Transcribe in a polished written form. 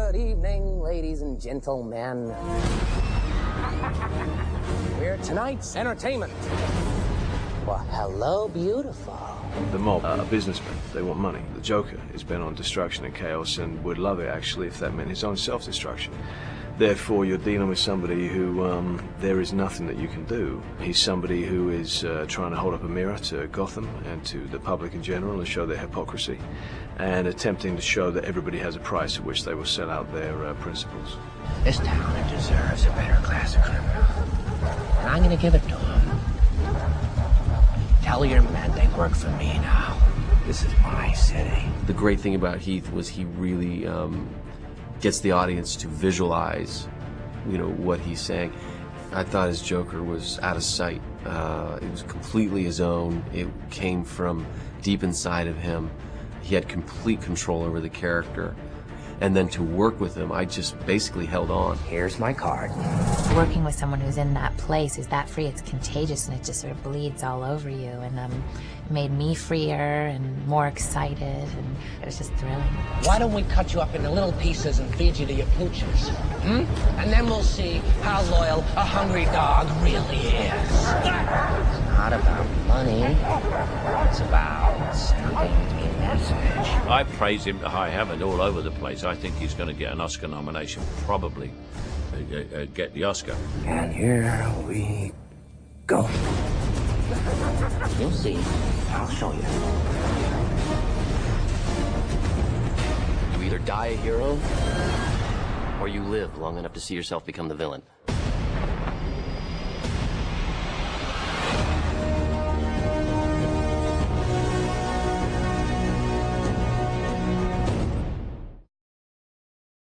Good evening, ladies and gentlemen. We're tonight's entertainment. Well, hello, beautiful. The mob are businessmen. They want money. The Joker is bent on destruction and chaos and would love it, actually, if that meant his own self-destruction. Therefore, you're dealing with somebody who, there is nothing that you can do. He's somebody who is trying to hold up a mirror to Gotham and to the public in general and show their hypocrisy, and attempting to show that everybody has a price at which they will sell out their principles. This town deserves a better class of criminal, and I'm gonna give it to him. Tell your men they work for me now. This is my city. The great thing about Heath was he really gets the audience to visualize, what he's saying. I thought his Joker was out of sight. It was completely his own. It came from deep inside of him. He had complete control over the character. And then to work with him, I just basically held on. Here's my card. Working with someone who's in that place, who's that free, it's contagious and it just sort of bleeds all over you. And it made me freer and more excited, and it was just thrilling. Why don't we cut you up into little pieces and feed you to your pooches? And then we'll see how loyal a hungry dog really is. It's not about money. It's about sending a message. I praise him to high heaven all over the place. I think he's going to get an Oscar nomination, probably get the Oscar. And here we go. You'll see. I'll show you. You either die a hero, or you live long enough to see yourself become the villain.